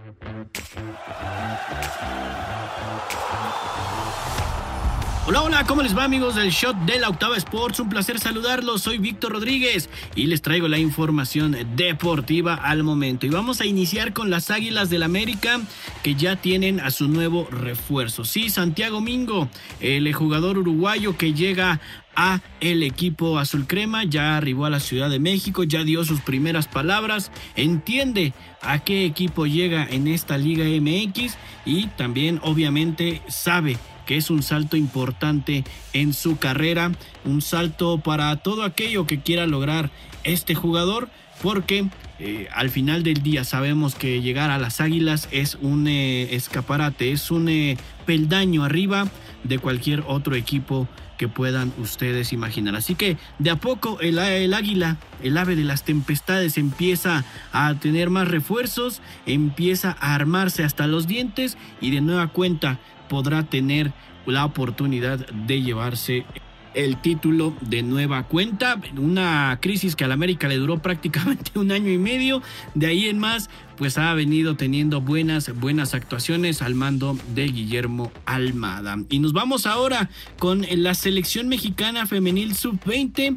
Hola, hola, ¿cómo les va, amigos del Shot de la Octava Sports? Un placer saludarlos, soy Víctor Rodríguez y les traigo la información deportiva al momento. Y vamos a iniciar con las Águilas del América, que ya tienen a su nuevo refuerzo. Sí, Santiago Mingo, el jugador uruguayo que llega a el equipo azul crema, ya arribó a la Ciudad de México, ya dio sus primeras palabras, entiende a qué equipo llega en esta Liga MX y también obviamente sabe que es un salto importante en su carrera, un salto para todo aquello que quiera lograr este jugador, porque al final del día sabemos que llegar a las Águilas es un escaparate, es un peldaño arriba de cualquier otro equipo que puedan ustedes imaginar. Así que de a poco el águila, el ave de las tempestades, empieza a tener más refuerzos, empieza a armarse hasta los dientes y de nueva cuenta podrá tener la oportunidad de llevarse el título de nueva cuenta. Una crisis que al América le duró prácticamente 1 año y medio. De ahí en más, pues ha venido teniendo buenas actuaciones al mando de Guillermo Almada. Y nos vamos ahora con la selección mexicana femenil sub-20,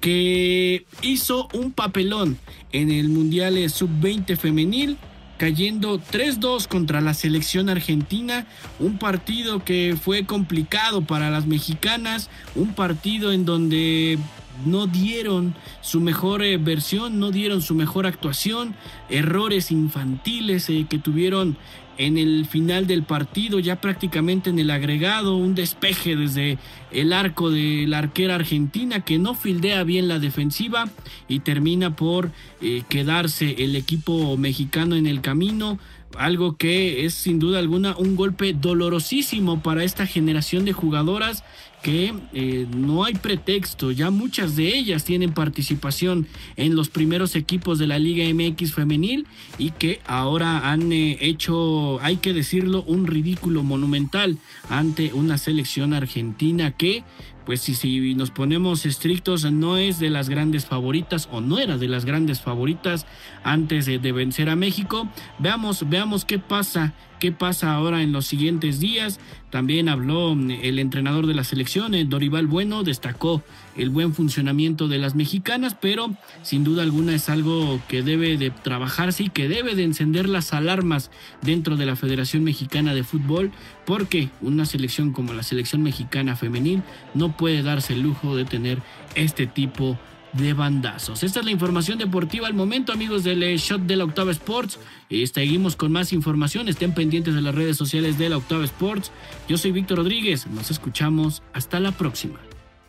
que hizo un papelón en el Mundial sub-20 femenil, cayendo 3-2 contra la selección argentina, un partido que fue complicado para las mexicanas, un partido en donde no dieron su mejor versión, no dieron su mejor actuación, errores infantiles que tuvieron en el final del partido, ya prácticamente en el agregado, un despeje desde el arco de la arquera argentina que no fildea bien la defensiva y termina por quedarse el equipo mexicano en el camino. Algo que es sin duda alguna un golpe dolorosísimo para esta generación de jugadoras que no hay pretexto, ya muchas de ellas tienen participación en los primeros equipos de la Liga MX femenil y que ahora han hecho, hay que decirlo, un ridículo monumental ante una selección argentina que, pues si nos ponemos estrictos, no es de las grandes favoritas o no era de las grandes favoritas antes de vencer a México. Veamos qué pasa ahora en los siguientes días. También habló el entrenador de la selección, Dorival Bueno, destacó el buen funcionamiento de las mexicanas, pero sin duda alguna es algo que debe de trabajarse y que debe de encender las alarmas dentro de la Federación Mexicana de Fútbol, porque una selección como la selección mexicana femenil no puede darse el lujo de tener este tipo de bandazos. Esta es la información deportiva al momento, amigos del Shot de la Octava Sports. Seguimos con más información, estén pendientes de las redes sociales de la Octava Sports. Yo soy Víctor Rodríguez, nos escuchamos hasta la próxima.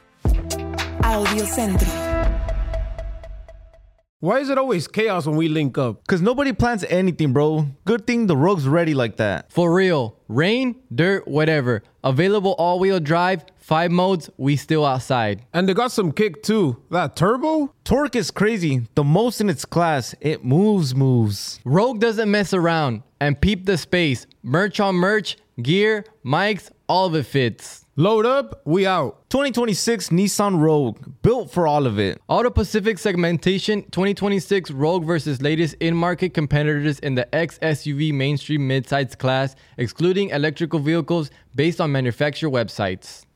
Audio Centro. Why is it always chaos when we link up? Because nobody plans anything, bro. Good thing the Rogue's ready like that. For real. Rain, dirt, whatever. Available all-wheel drive, 5 modes, we still outside. And they got some kick too. That turbo? Torque is crazy. The most in its class. It moves. Rogue doesn't mess around. And peep the space. Merch on merch, gear, mics, all of it fits. Load up, we out. 2026 Nissan Rogue, built for all of it. Auto Pacific Segmentation 2026 Rogue versus latest in-market competitors in the X-SUV mainstream midsize class, excluding electrical vehicles based on manufacturer websites.